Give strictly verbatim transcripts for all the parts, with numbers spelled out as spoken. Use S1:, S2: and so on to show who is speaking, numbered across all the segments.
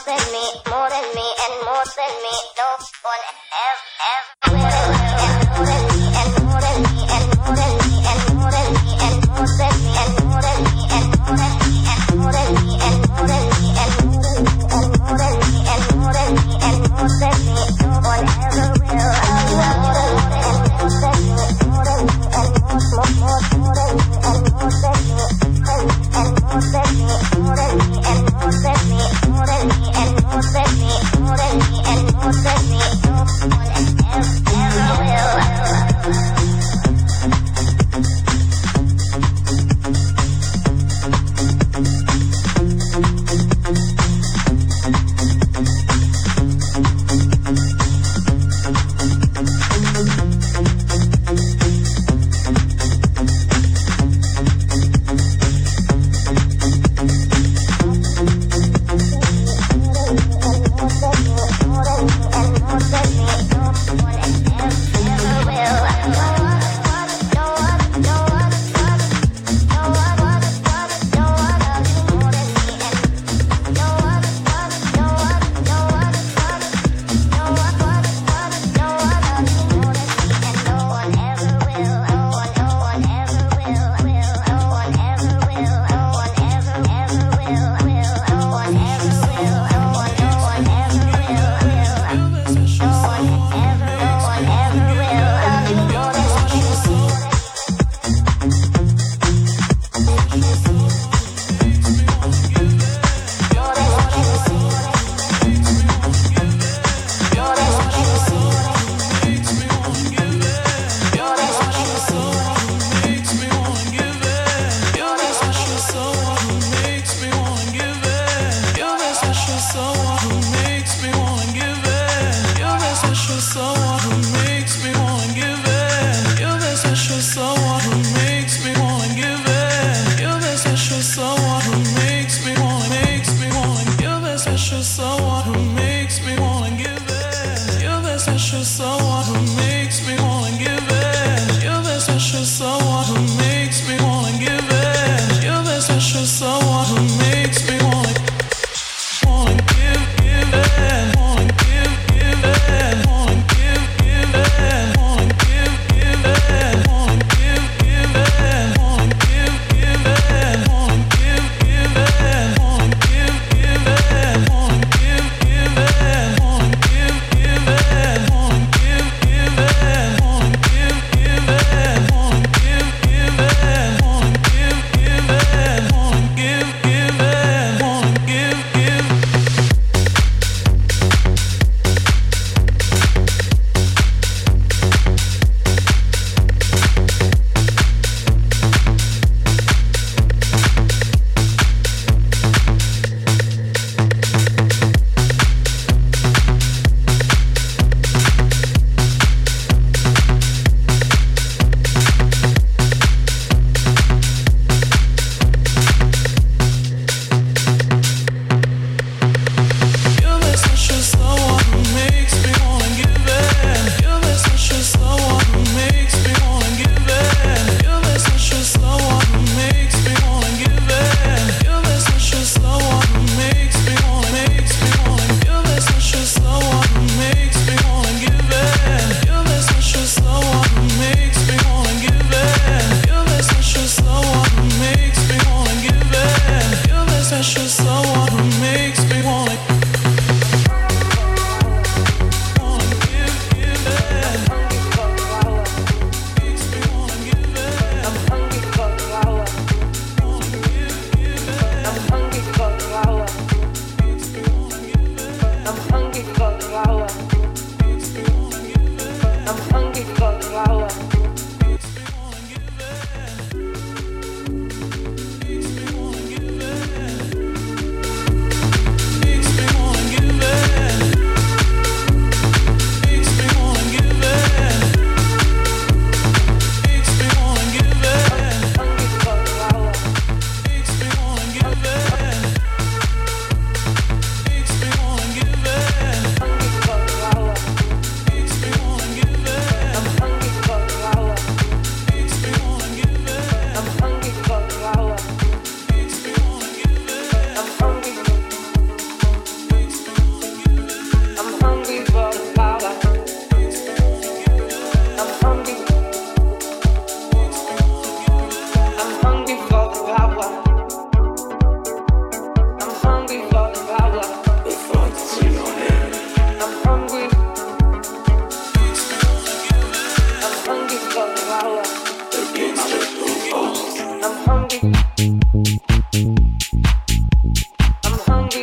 S1: than me, more than me, and more than me. No one ever, ever will. And more than me, and more than me, and more than me, and more than me, and more than me, and more than me, and more than me, and more than me, and more than me, and more than me, and more than me, and more than me, and more than me. No one ever will. More than me, and more than me, more than me, and more, more, more, more than me, and more than me, and more than me, more than me, and more than me, more than me, and more than me, more than me, and more than me. No one ever, ever will.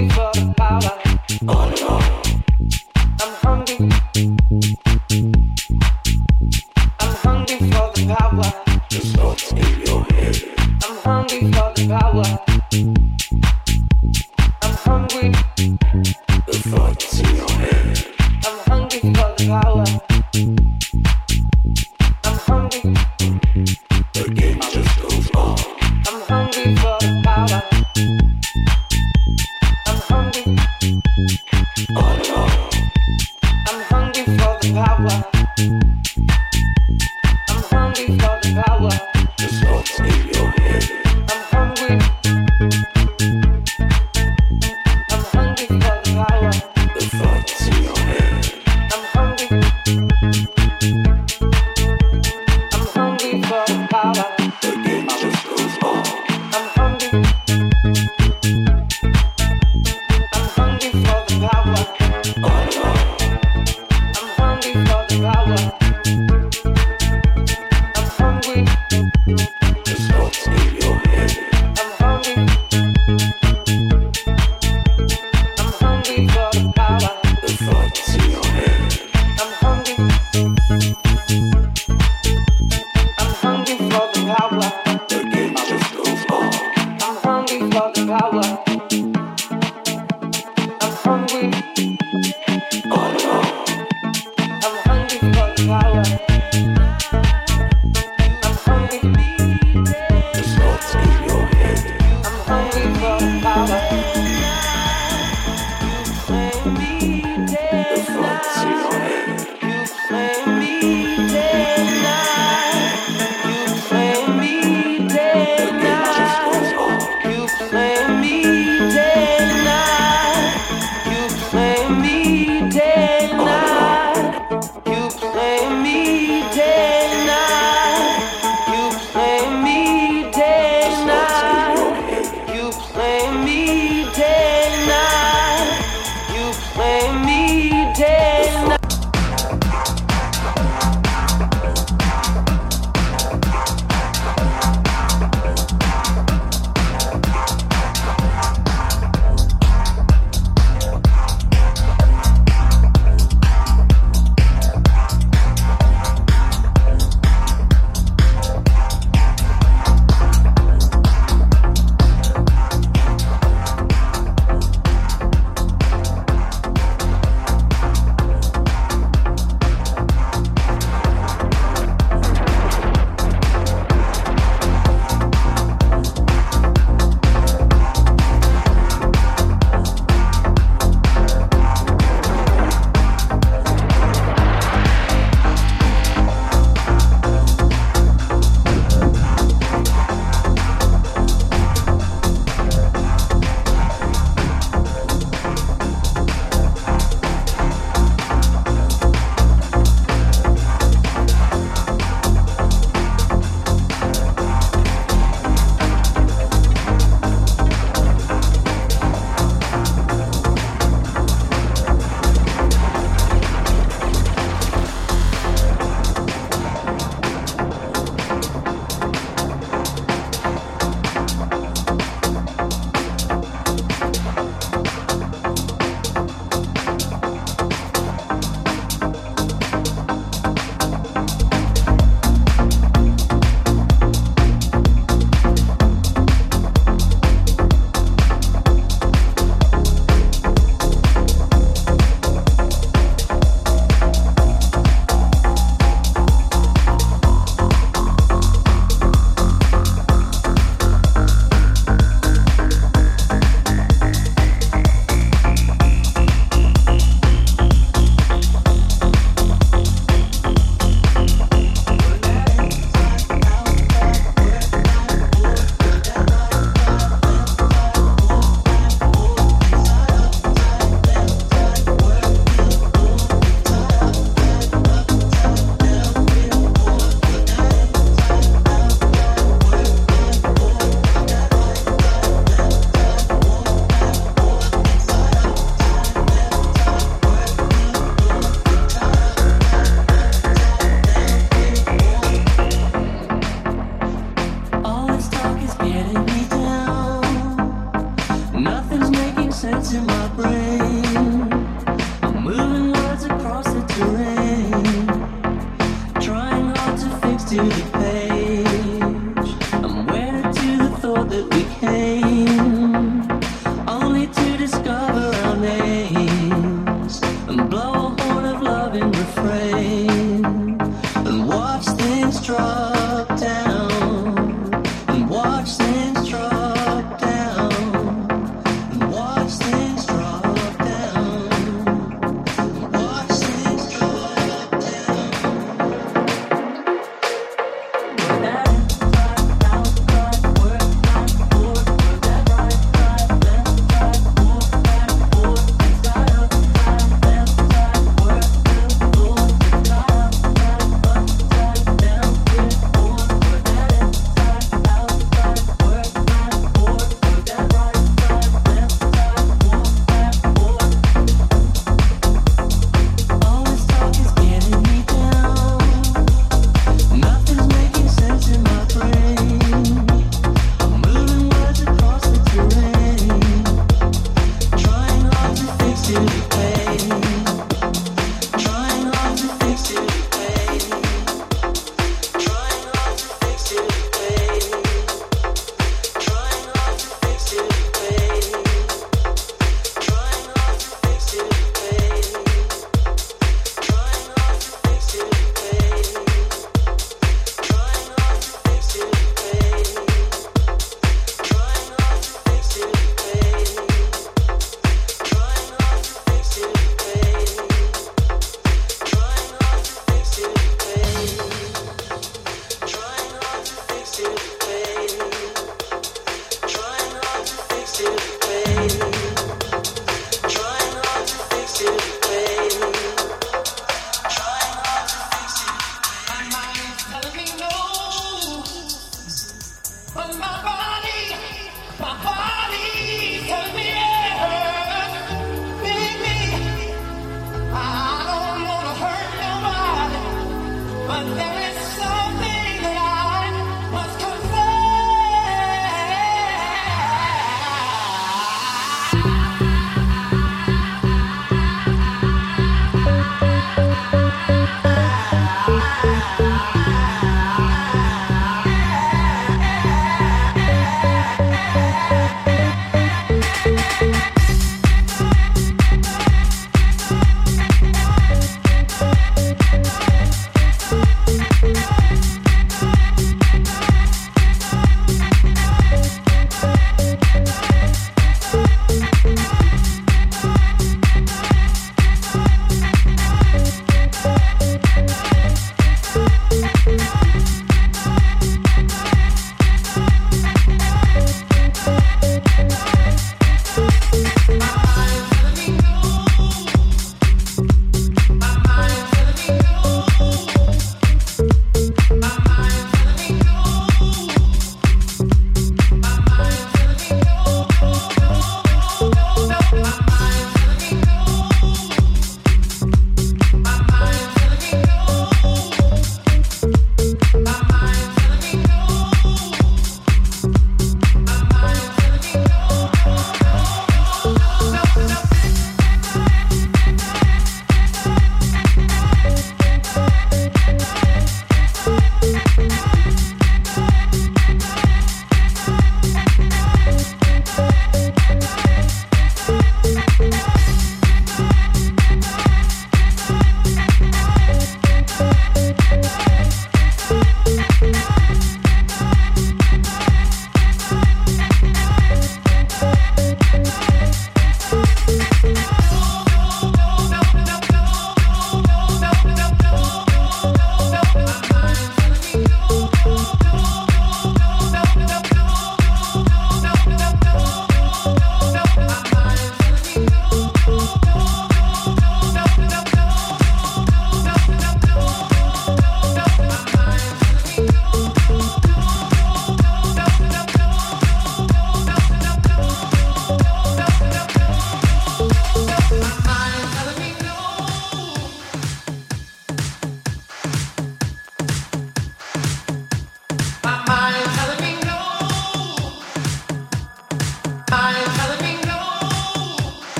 S2: I'm hungry Watch things drop down and watch things drop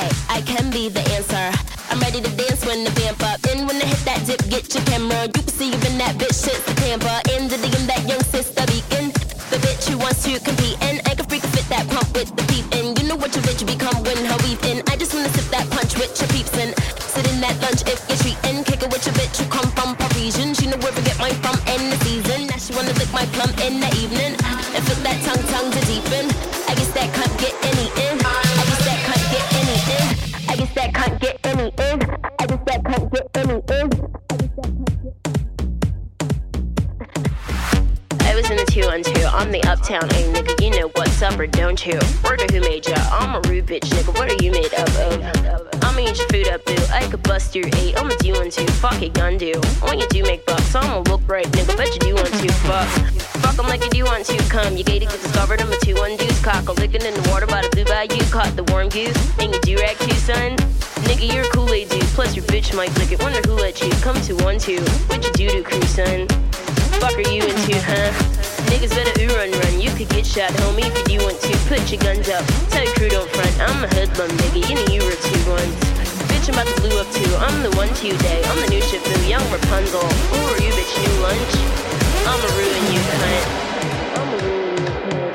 S2: Hey, I can be the answer. I'm ready to dance when the vamp up. And when I hit that dip, get your camera. You can see you in that bitch, shit's the Tampa. And the in that young sister beacon. The bitch who wants to compete. And I can freak fit that pump with the peep. And you know what your bitch become when her weave in. I just wanna sip that punch with your peeps. And sit in that lunch if you're treating. Kick it with your bitch who come from Parisian. She know where to get mine from in the season. Now she wanna lick my plum in the evening. And feel that tongue, tongue to deepen. I guess that can't get any in. I guess that can't get any in. I guess that can't get any in. I guess that can't get any in. I was in the two on two. I'm the uptown A nigga. You know what's up or don't you? Word of who made ya? I'm a rude bitch nigga. What are you made up of? I'ma eat your food up, boo. I could bust your eight. I'ma do one two. Fuck it, gun do. When you do make bucks, I'ma look right, nigga. Bet you do want to. Fuck. Fuck 'em like you do want to. Come, you gated, get discovered. I'm a two one deuce. Cock a lickin' in the water by the blue bayou. Caught the warm goose. And you do rag too, son. Nigga, you're a Kool-Aid dude. Plus your bitch might lick it. Wonder who let you come to one two. What you do to crew, son? Fuck are you into, huh? Niggas better ooh run run. You could get shot, homie, if you do want to. Put your guns up. Tell your crew don't front. I'm a hoodlum, nigga. You know you were two ones. Bitch, I'm about to blue up too. I'm the one today. I'm the new ship, boo. Young Rapunzel. Who are you, bitch? New lunch? I'ma ruin you, cunt. I'ma ruin you, cunt.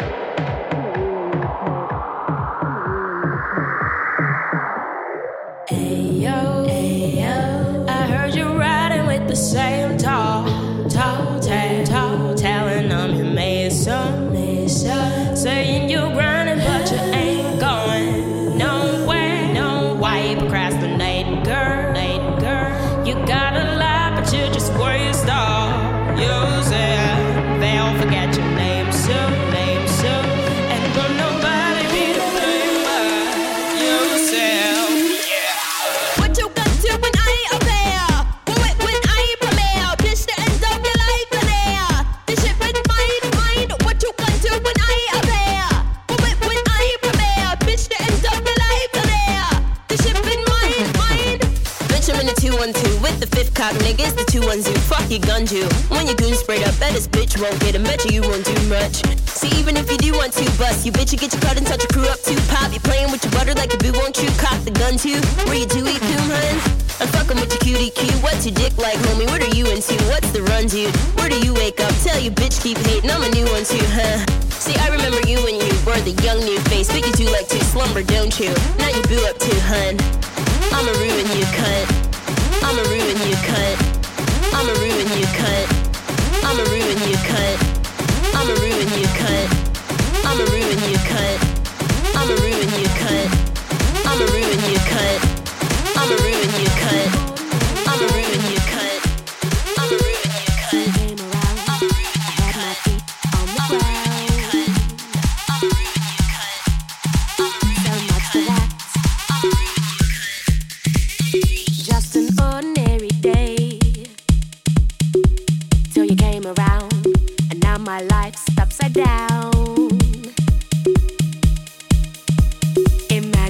S3: Hey yo, hey yo, I heard you riding with the same tall, tall, tall, tall, telling them you made some, made some, saying you're grinding but you ain't going nowhere, no. Why you procrastinating, girl, girl? You got a lot but you just waste all yourself. They'll forget your name soon, name soon, and will nobody be the same but yourself.
S2: What you gonna do when I ain't up there? When, when I ain't premiere? Bitch, the end of your life in there. This shit been mine, mine. What you gonna do when I ain't up there? When, when I ain't premiere? Bitch, the end of your life in there. This shit been mine, mine. Bitch, I'm in the two one two with the fifth cop, niggas. The two one two. Fuck your gun you. When your goon sprayed up, bet this bitch won't get him. Bet you you won't do much. See, even if you do want to bust, you bitch, you get your cut and touch your crew up too. Pop, you playing with your butter like a boo, won't you? Cock the gun too. Where you do eat poo, hun? I'm fucking with your cutie Q. What's your dick like, homie? What are you into? What's the run, dude? Where do you wake up? Tell your bitch keep hating. I'm a new one too, huh? See, I remember you when you were the young new face, but you do like to slumber, don't you? Now you boo up too, hun. I'ma ruin you, cunt. I'ma ruin you, cunt. I'ma ruin you, cunt. I'ma ruin you, cunt. I'ma ruin you, cunt. I'ma ruin you, cunt. I'ma ruin you, cunt. I'ma ruin you, cunt. I'ma ruin you, cunt. I'ma ruin you, cunt. I'ma ruin you, cunt.
S3: Came around,
S2: I'ma ruin you,
S3: I had my
S2: cunt.
S3: feet on the
S2: I'ma ruin you,
S3: ground.
S2: cunt. I'ma ruin you, cunt. I'ma ruin
S3: So
S2: you,
S3: much for
S2: cunt.
S3: that.
S2: I'ma ruin you, cunt.
S3: Just an ordinary day till you came around, and now my life's upside down. Imagine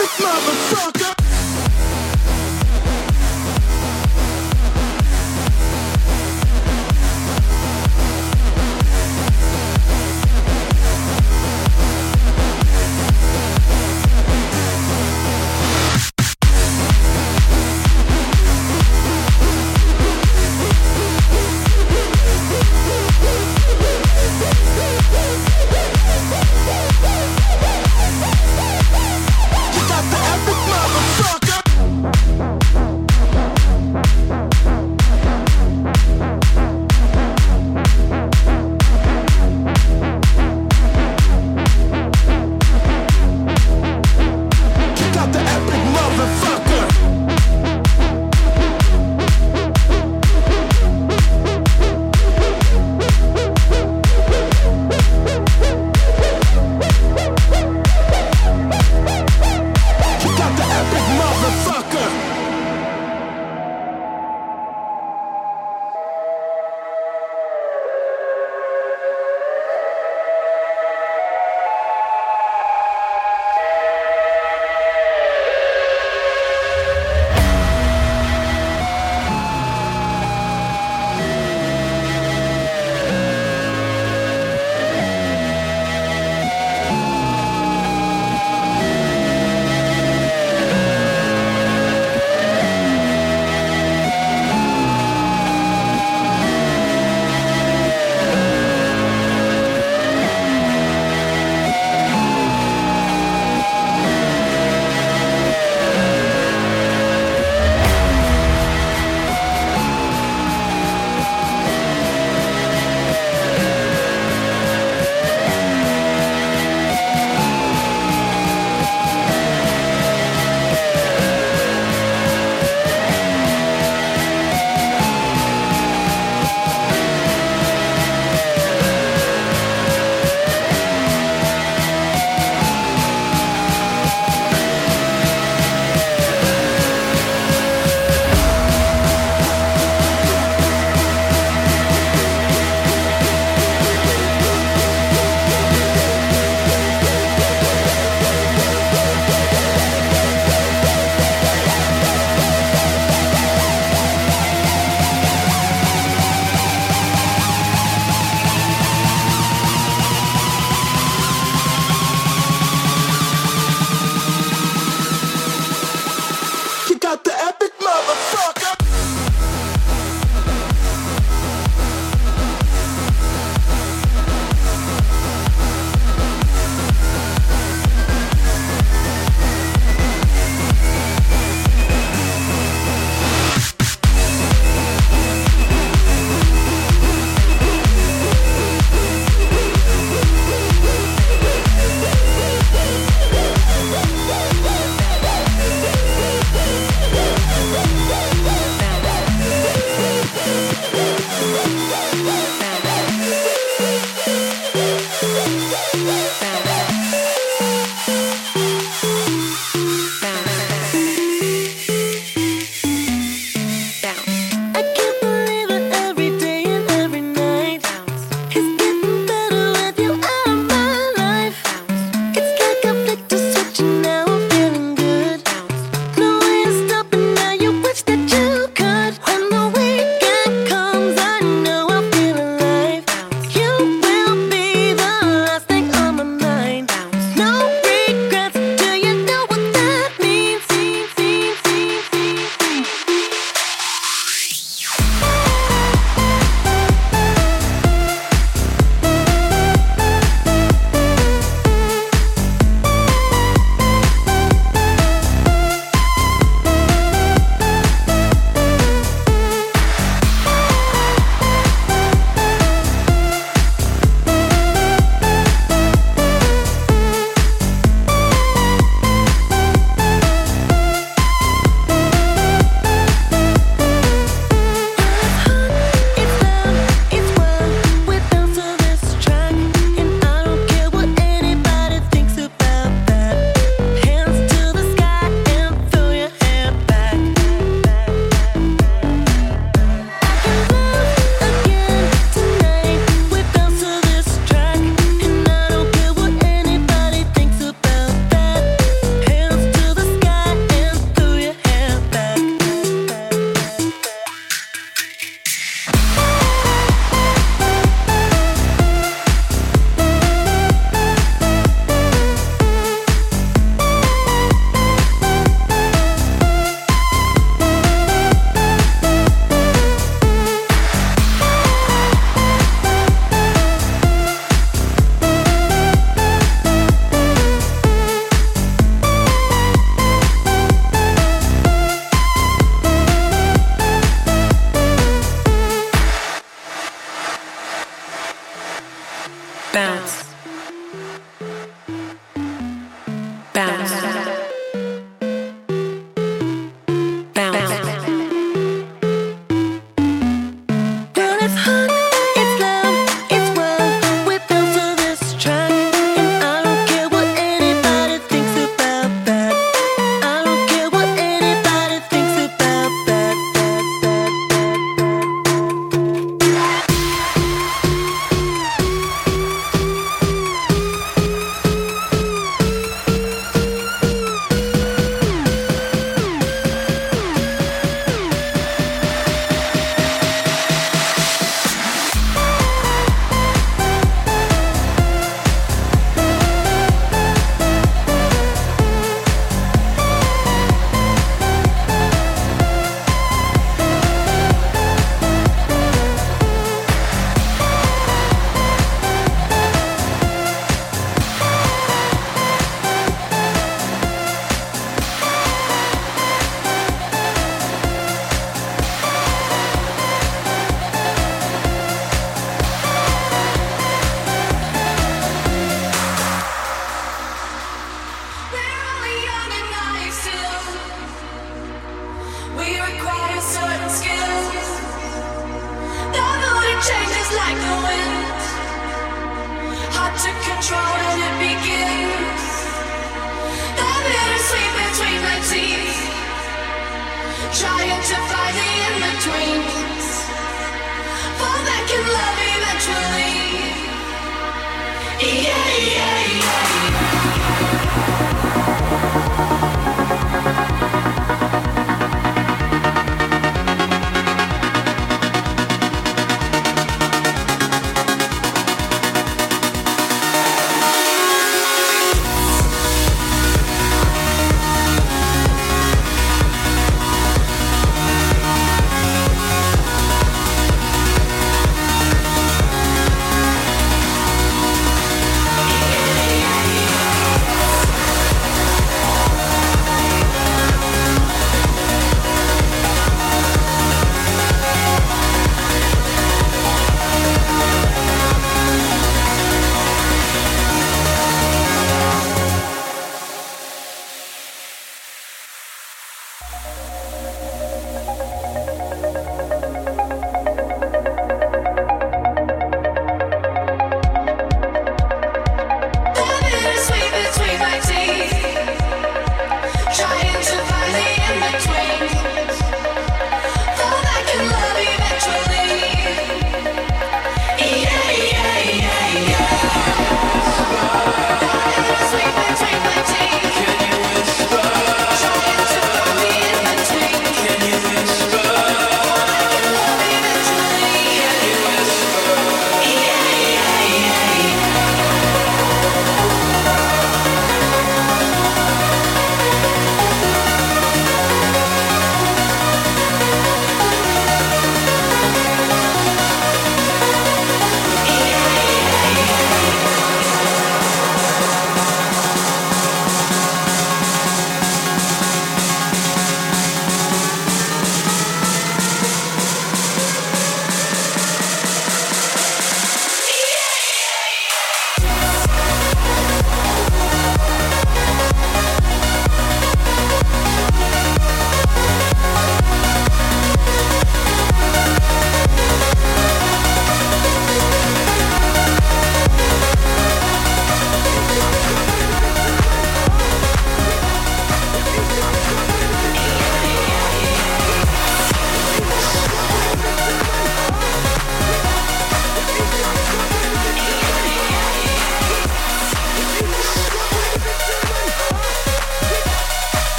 S4: You got the epic motherfucker.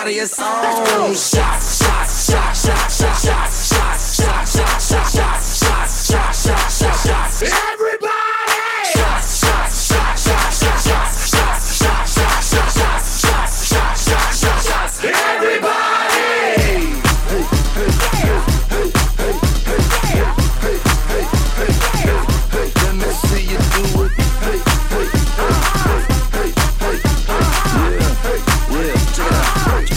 S4: party is on. Shots, shots, shots, shots, shots, shots, shots, shots, shots, shots, shots, shots, shots, shots, shots, shots. Everybody! Shots, shots, shots, shots, shots, shots, shots, shots, shots, shots, shots, shots, shots, shots, shots. Everybody! Hey, hey, hey, hey, hey, hey, hey, hey, hey, hey, hey, hey, let me see you do it. Hey, hey, hey, hey, hey, hey, hey, yeah, yeah, check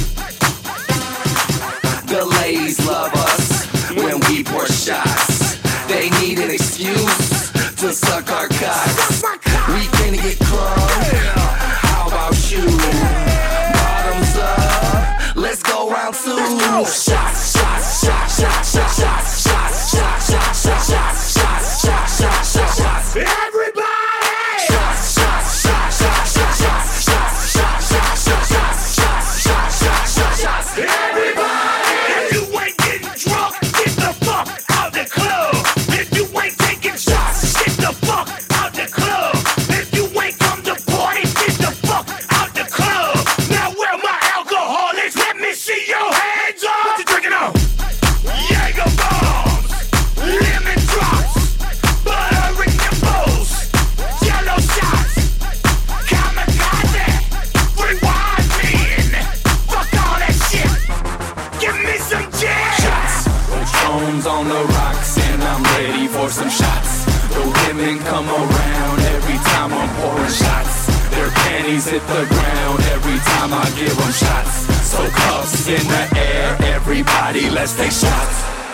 S4: it out. The ladies love us when we pour shots. They need an excuse to suck our cocks. We can get crunk. How about you? Bottoms up. Let's go round two. Shots, shots, shots, shots, shots, shots, shots, shots, shots, shots, shots, shots, shots, shots, shots, shots. Everybody! Shots, shots, shots, shots, shots, shots, shots, shots, shots, shots, shots, shots, shots, shots, shots. Everybody!
S5: If you ain't getting drunk, get the fuck out the club. If you ain't taking shots, get the fuck out the club. If you ain't come to party, get the fuck out the club. Now where my alcoholics? Let me see your hands up. What you drinking on? Jaeger bombs, lemon drops, butter in your bowls, yellow shots, kamikaze, rewind me in. Fuck all that shit. Give me some jazz.
S4: Shots. Patron's on the rocks and I'm ready for some shots. The women come around every time I'm pouring shots. Their panties hit the ground every time I give them shots. So cuffs in the air, everybody let's take shots.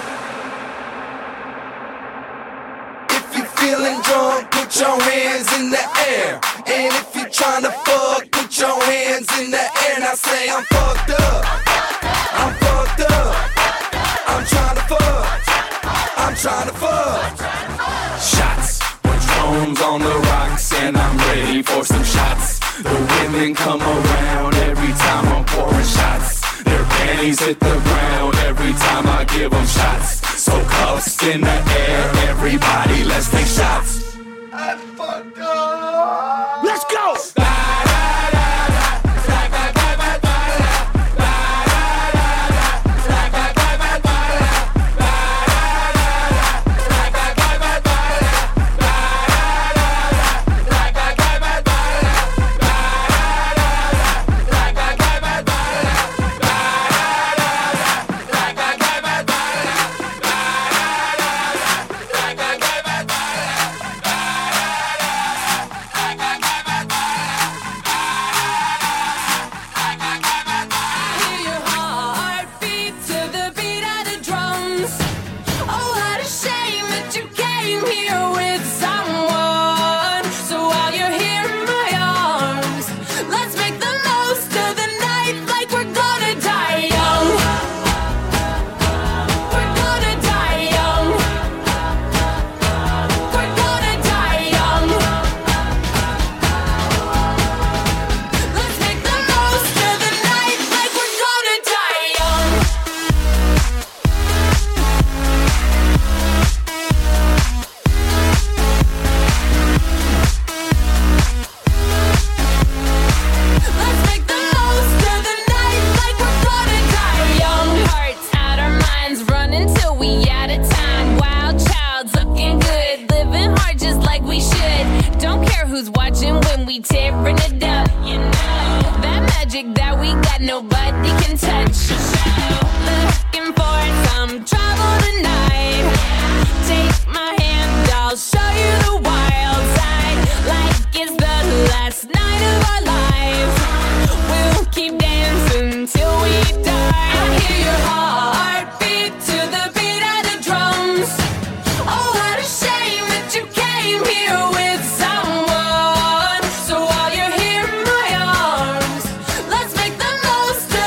S4: If you feeling drunk, put your hands in the air. And if you tryna fuck, put your hands in the air. Now say I'm fucked up. I'm fucked up. I'm tryna fuck. I'm tryna fuck. Shots. Patron's on the rocks and I'm ready for some shots. The women come around every time I'm pouring shots. Their panties hit the ground every time I give them shots. So cuffs in the air, everybody let's take shots. I fucked up.
S5: Let's go.
S2: Hear your heartbeat to the beat of the drums. Oh, what a shame that you came here with someone. So while you're here in my arms, let's make the most of the night like we're gonna die young. We're gonna die young. We're gonna die young. Let's make the most of the night like we're gonna die young. Let's make the most of the night like we're gonna die young. Hearts out our minds, running till we out of time. Wild child, looking good, living hard just like we should. Don't care who's watching when we tearing it up. You know that magic that we got, nobody can touch. Looking for some trouble tonight. Take my hand, I'll show you the wild side. Like it's the last night of our lives. We'll keep dancing till we die. I hear your heartbeat to the beat of the drums. Oh, what a shame that you came here with someone. So while you're here in my arms, let's make the most of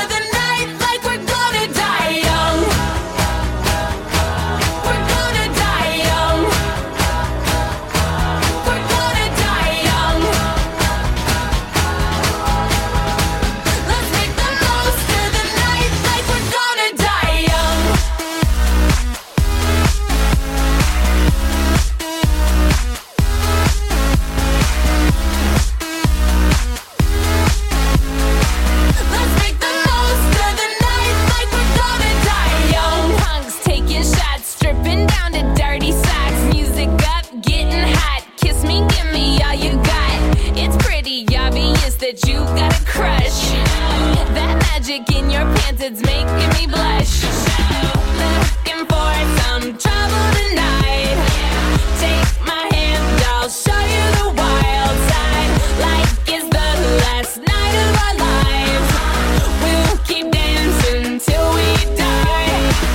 S3: crush. That magic in your pants, it's making me blush. Looking for some trouble tonight. Take my hand, I'll show you the wild side. Like it's the last night of our lives. We'll keep dancing till we die.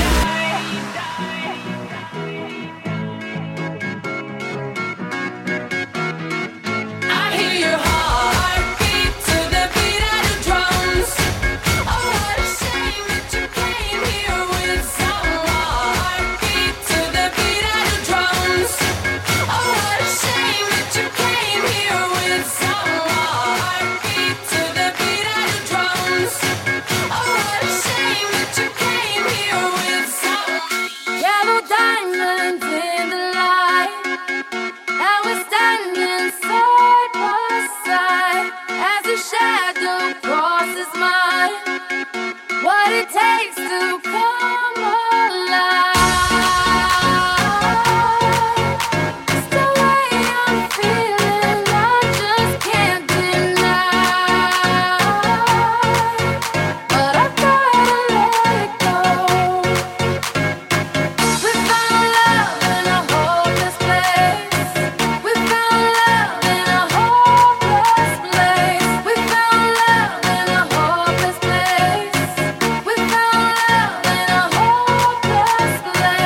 S3: I hear your heartbeat to the beat of the drums. Oh, what a shame that you came here with some heartbeat to the beat of the drums. Oh, what a shame that you came here with some heartbeat to the beat of the drums. Oh, what a shame that you came here with some yellow diamonds in the light. And we're standing side by side as a shadow crosses mine. What it takes to come alive. It's the way I'm feeling, I just can't deny. But I've gotta let it go. We found love in a hopeless place. We found love in a hopeless place. We found love in a hopeless place. We found love in a hopeless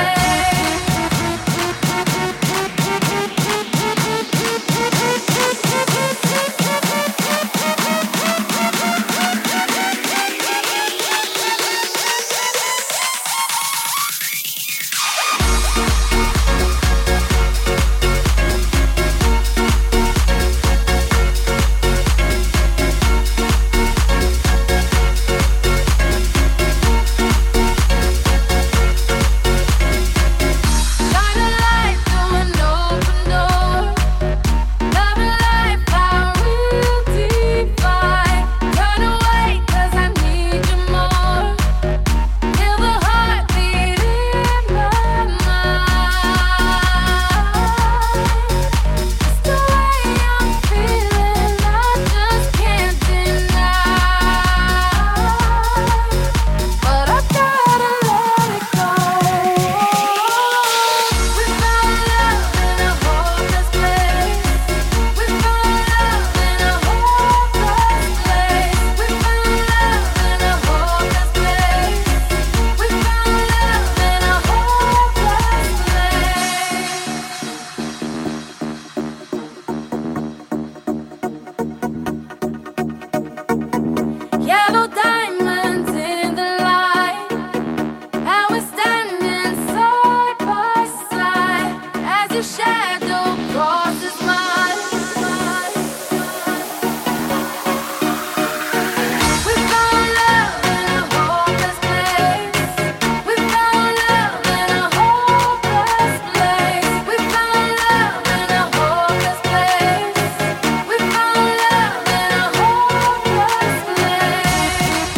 S3: shine a light through an open door. Love and life, how we'll define. Turn away, 'cause I need you more. Feel the heartbeat in my mind. It's the way I'm feeling, I just can't deny. But I've gotta let it go. We found love in a hopeless place. We found love in a hopeless place. We found love in a hopeless place. We found love in a hopeless place. Yellow diamonds in the light. And we're standing side by side as a shadow crosses mine. We found love in a hopeless place. We found love in a hopeless place. We found love in a hopeless place. We found love in a hopeless place.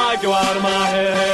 S6: knock you out of my head.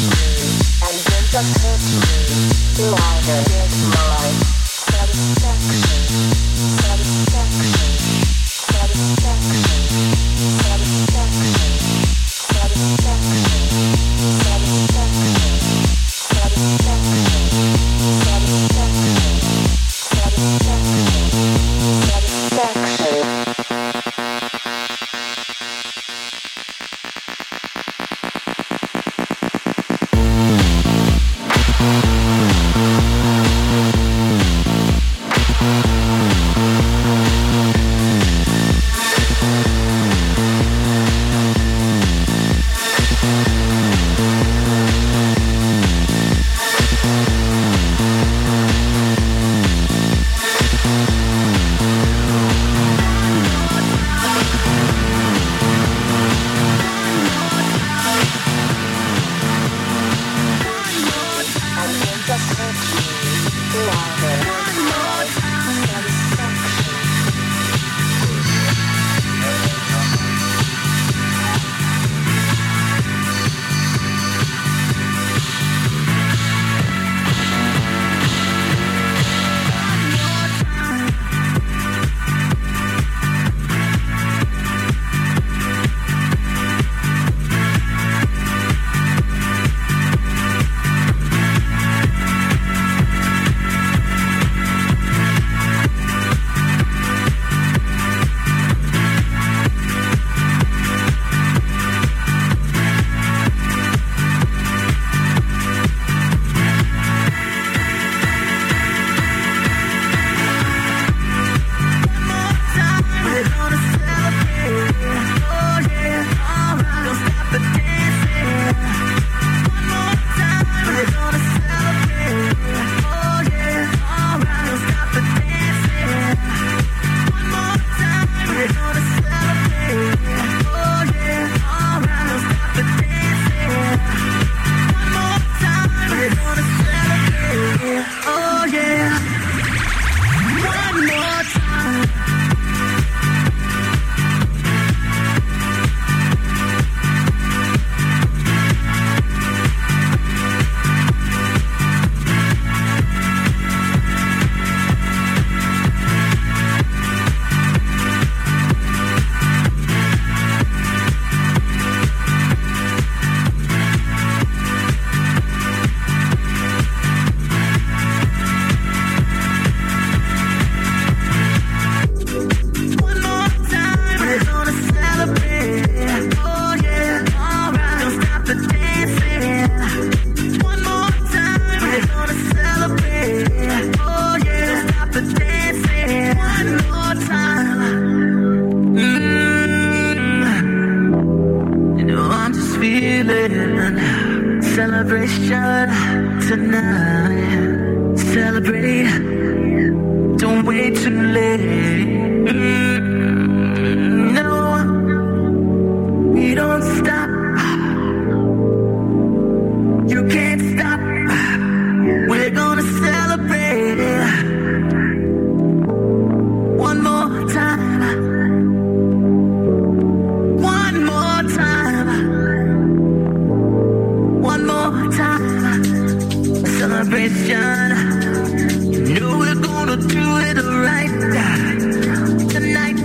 S7: Just hurt me till I get my satisfaction.
S6: celebration tonight. Celebrate, don't wait too late. Mm, no, we don't stop. You can't stop. We're gonna celebrate one more time. One more time. One more time. Celebration. You know we're gonna do it right tonight.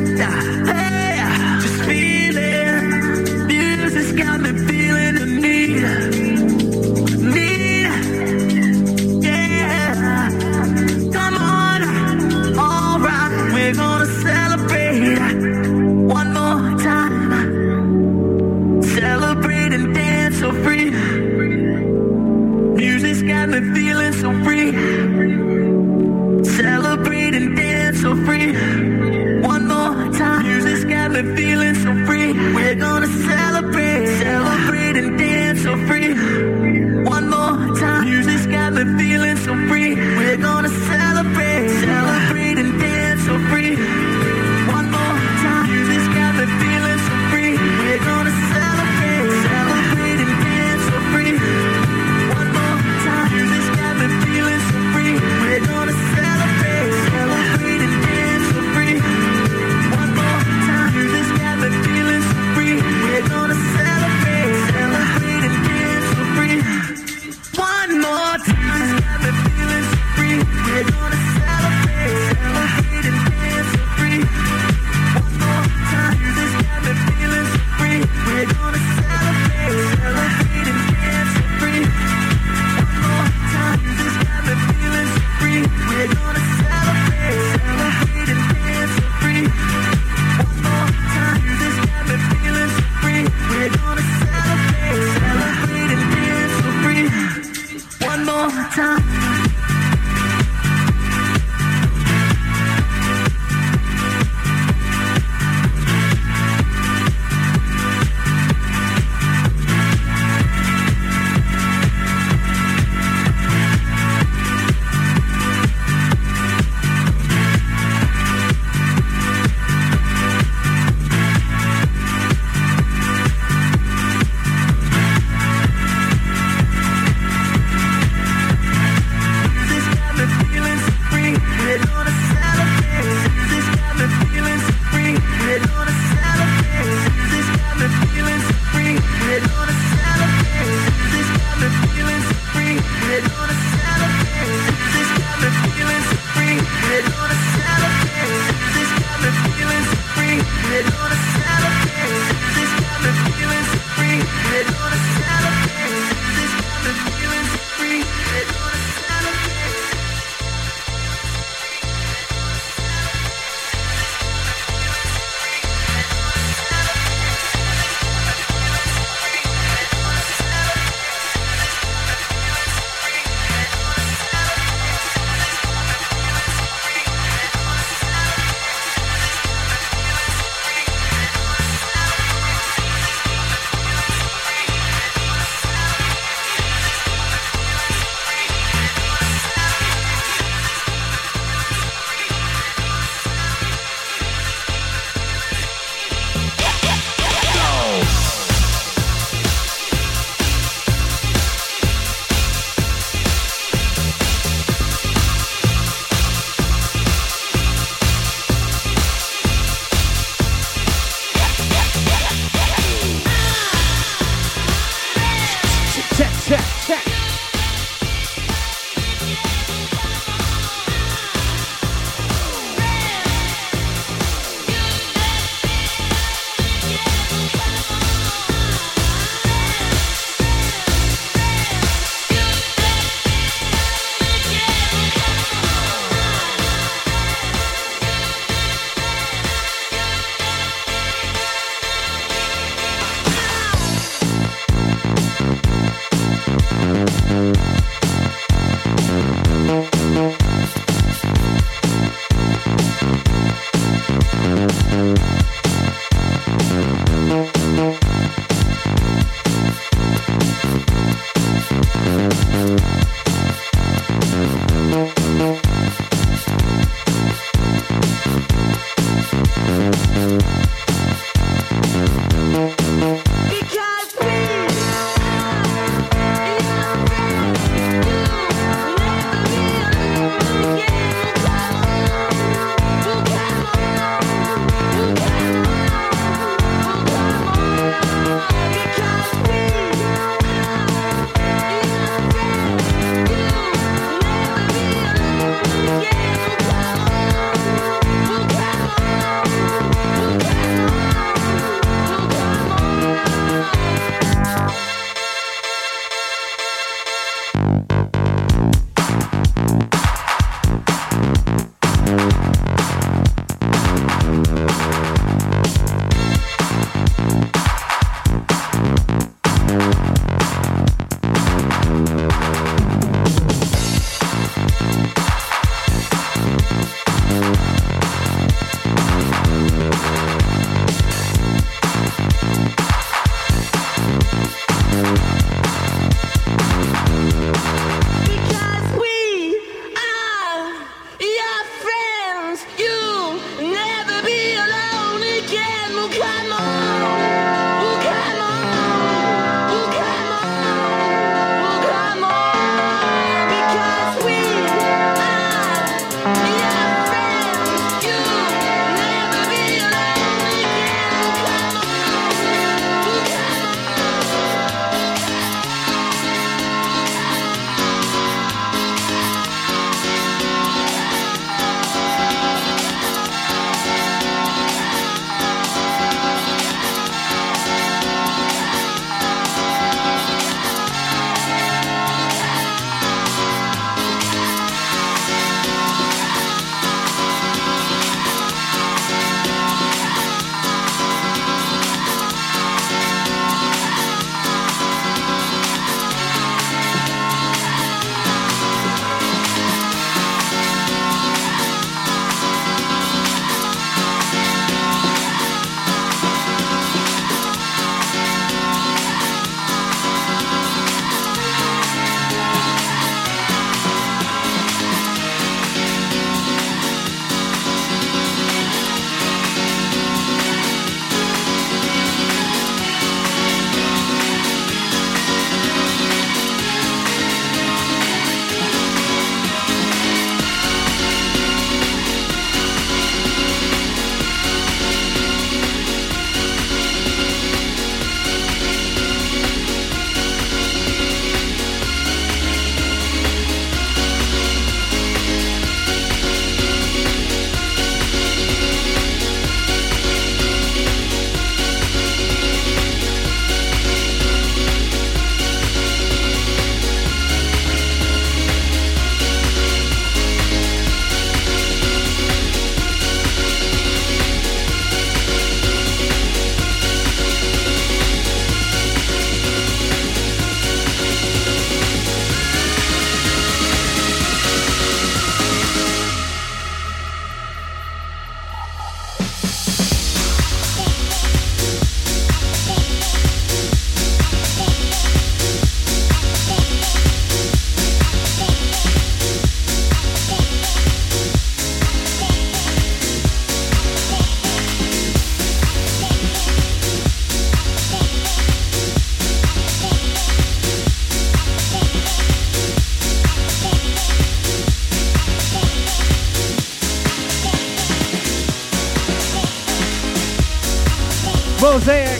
S7: Mosaic.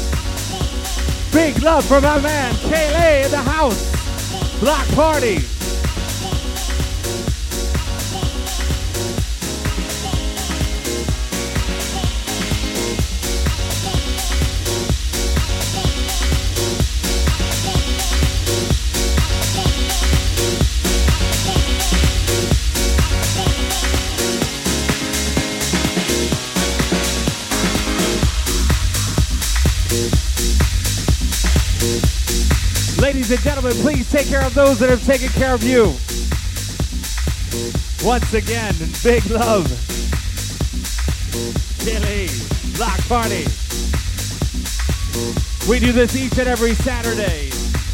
S7: Big love for my man, Kaylee in the house. Block party. Ladies and gentlemen, please take care of those that have taken care of you. Once again, big love. Chili, Block Party. We do this each and every Saturday.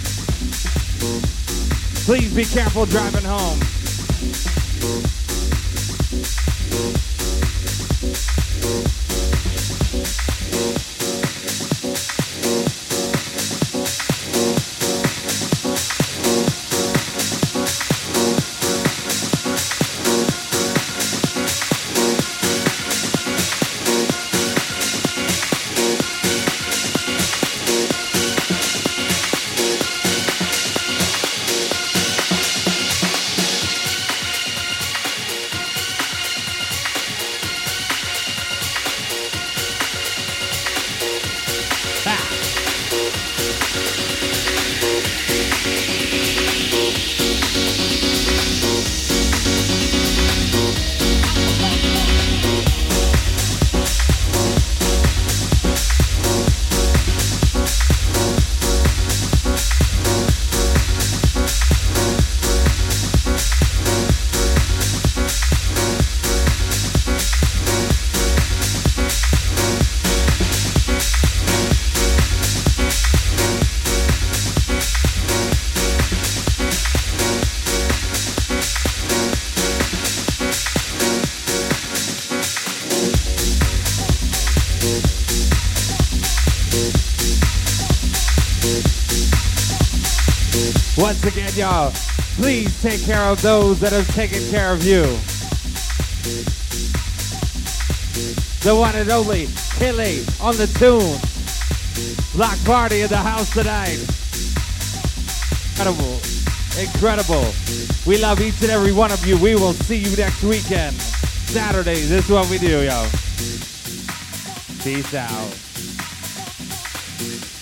S7: Please be careful driving home. Once again, y'all, please take care of those that have taken care of you. The one and only Killy on the tune. Block Party in the house tonight. Incredible. Incredible. We love each and every one of you. We will see you next weekend. Saturday. This is what we do, yo. Peace out.